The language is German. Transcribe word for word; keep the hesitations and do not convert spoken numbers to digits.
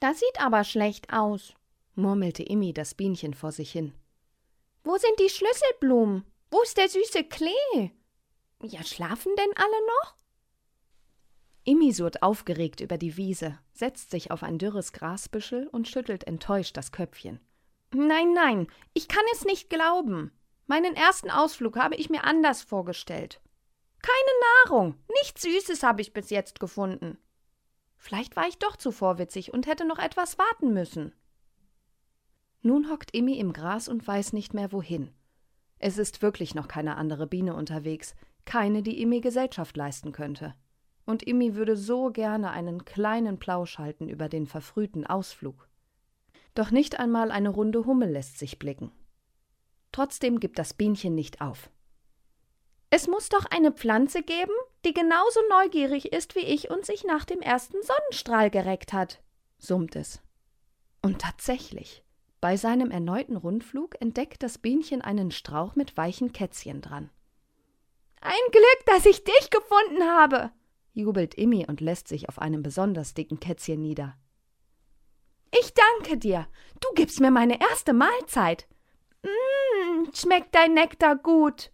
Das sieht aber schlecht aus, murmelte Immi das Bienchen vor sich hin. Wo sind die Schlüsselblumen? Wo ist der süße Klee? Ja, schlafen denn alle noch? Immi surrt aufgeregt über die Wiese, setzt sich auf ein dürres Grasbüschel und schüttelt enttäuscht das Köpfchen. Nein, nein, ich kann es nicht glauben. Meinen ersten Ausflug habe ich mir anders vorgestellt. Keine Nahrung, nichts Süßes habe ich bis jetzt gefunden. Vielleicht war ich doch zu vorwitzig und hätte noch etwas warten müssen. Nun hockt Immi im Gras und weiß nicht mehr wohin. Es ist wirklich noch keine andere Biene unterwegs, keine, die Immi Gesellschaft leisten könnte. Und Immi würde so gerne einen kleinen Plausch halten über den verfrühten Ausflug. Doch nicht einmal eine runde Hummel lässt sich blicken. Trotzdem gibt das Bienchen nicht auf. Es muss doch eine Pflanze geben, die genauso neugierig ist wie ich und sich nach dem ersten Sonnenstrahl gereckt hat, summt es. Und tatsächlich, bei seinem erneuten Rundflug entdeckt das Bienchen einen Strauch mit weichen Kätzchen dran. »Ein Glück, dass ich dich gefunden habe«, jubelt Immi und lässt sich auf einem besonders dicken Kätzchen nieder. »Ich danke dir, du gibst mir meine erste Mahlzeit. Mmm, schmeckt dein Nektar gut«,